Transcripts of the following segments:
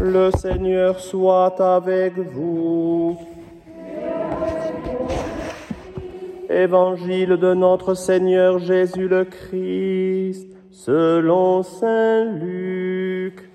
Le Seigneur soit avec vous. Évangile de notre Seigneur Jésus le Christ, selon saint Luc.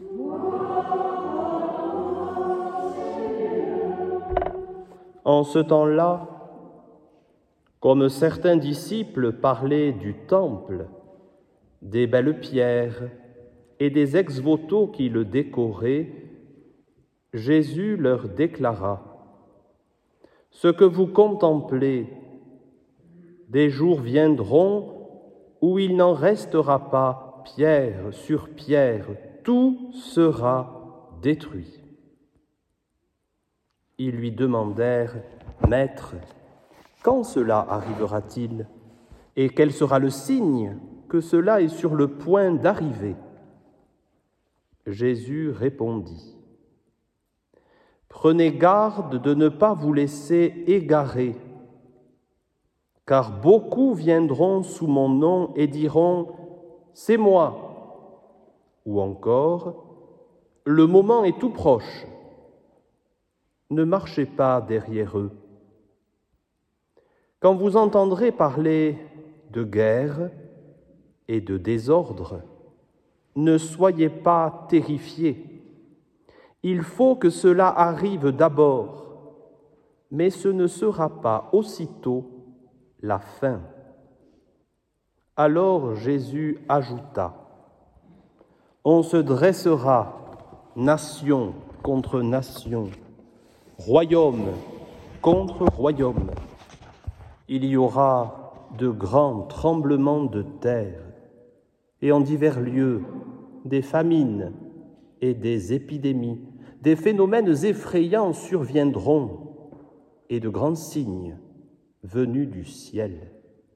En ce temps-là, comme certains disciples parlaient du temple, des belles pierres et des ex-voto qui le décoraient, Jésus leur déclara : « Ce que vous contemplez, des jours viendront où il n'en restera pas pierre sur pierre, tout sera détruit. » Ils lui demandèrent : « Maître, quand cela arrivera-t-il ? Et quel sera le signe que cela est sur le point d'arriver ?» Jésus répondit : « Prenez garde de ne pas vous laisser égarer, car beaucoup viendront sous mon nom et diront : c'est moi, ou encore : le moment est tout proche. Ne marchez pas derrière eux. Quand vous entendrez parler de guerre et de désordre, ne soyez pas terrifiés. Il faut que cela arrive d'abord, mais ce ne sera pas aussitôt la fin. » Alors Jésus ajouta : « On se dressera nation contre nation, royaume contre royaume. Il y aura de grands tremblements de terre, et en divers lieux, des famines et des épidémies, des phénomènes effrayants surviendront, et de grands signes venus du ciel.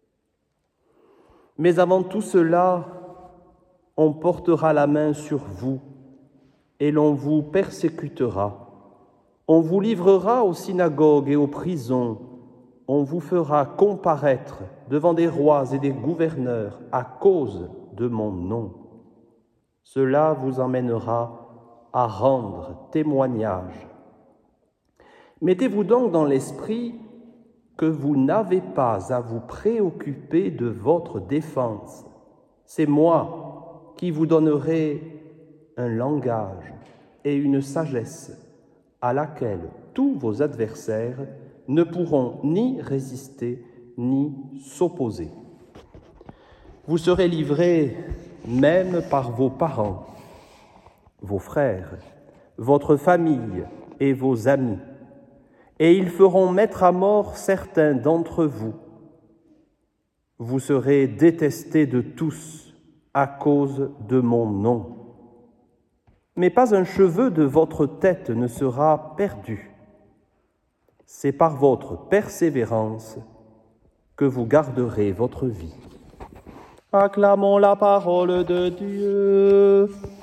Mais avant tout cela, on portera la main sur vous, et l'on vous persécutera. On vous livrera aux synagogues et aux prisons. On vous fera comparaître devant des rois et des gouverneurs à cause de mon nom. Cela vous emmènera à rendre témoignage. Mettez-vous donc dans l'esprit que vous n'avez pas à vous préoccuper de votre défense. C'est moi qui vous donnerai un langage et une sagesse à laquelle tous vos adversaires ne pourront ni résister ni s'opposer. Vous serez livrés même par vos parents, vos frères, votre famille et vos amis, et ils feront mettre à mort certains d'entre vous. Vous serez détestés de tous à cause de mon nom. Mais pas un cheveu de votre tête ne sera perdu. C'est par votre persévérance que vous garderez votre vie. Acclamons la parole de Dieu.